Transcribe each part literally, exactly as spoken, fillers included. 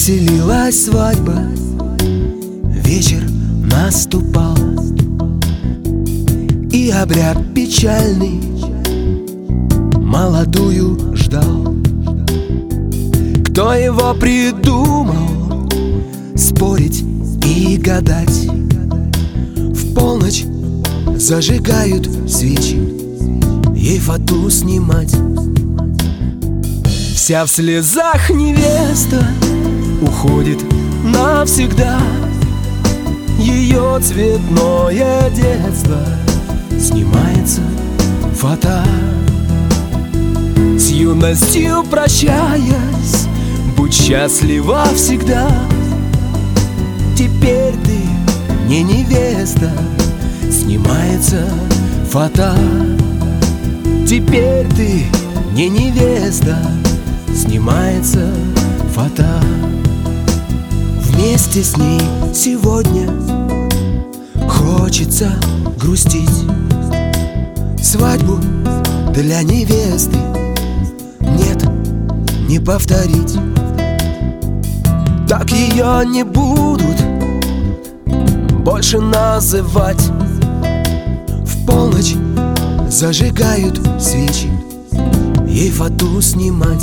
Веселилась свадьба, вечер наступал, и обряд печальный молодую ждал. Кто его придумал спорить и гадать? В полночь зажигают свечи, ей фату снимать. Вся в слезах невеста уходит навсегда. Ее цветное детство снимается фата. С юностью прощаясь, будь счастлива всегда. Теперь ты не невеста, снимается фата. Теперь ты не невеста, снимается фата. Вместе с ней сегодня хочется грустить. Свадьбу для невесты нет, не повторить. Так ее не будут больше называть. В полночь зажигают свечи, ей фату снимать.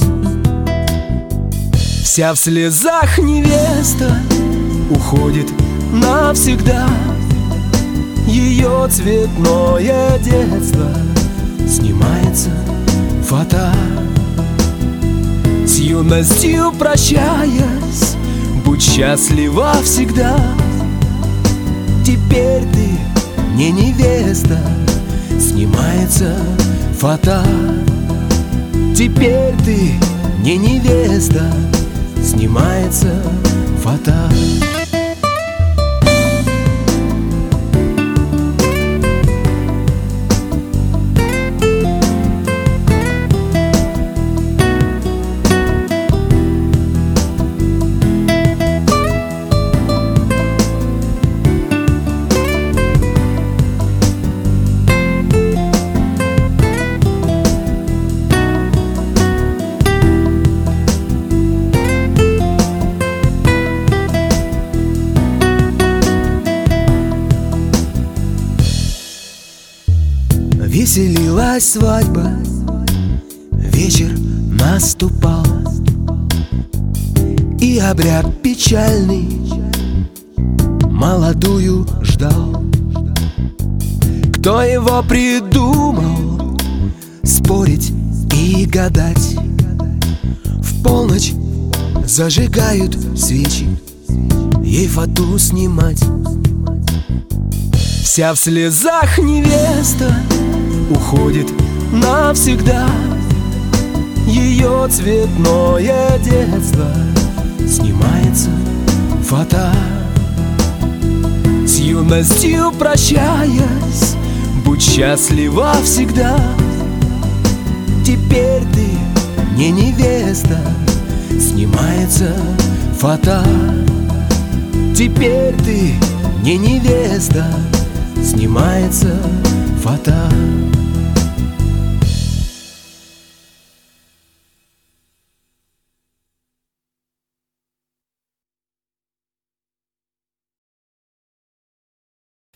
Вся в слезах невеста уходит навсегда. Ее цветное детство снимается фата. С юностью прощаясь, будь счастлива всегда. Теперь ты не невеста, снимается фата. Теперь ты не невеста, снимается фата. Веселилась свадьба, вечер наступал, и обряд печальный молодую ждал. Кто его придумал спорить и гадать? В полночь зажигают свечи, ей фату снимать. Вся в слезах невеста уходит навсегда. Ее цветное детство снимается фата. С юностью прощаясь, будь счастлива всегда. Теперь ты не невеста, снимается фата. Теперь ты не невеста, снимается фата.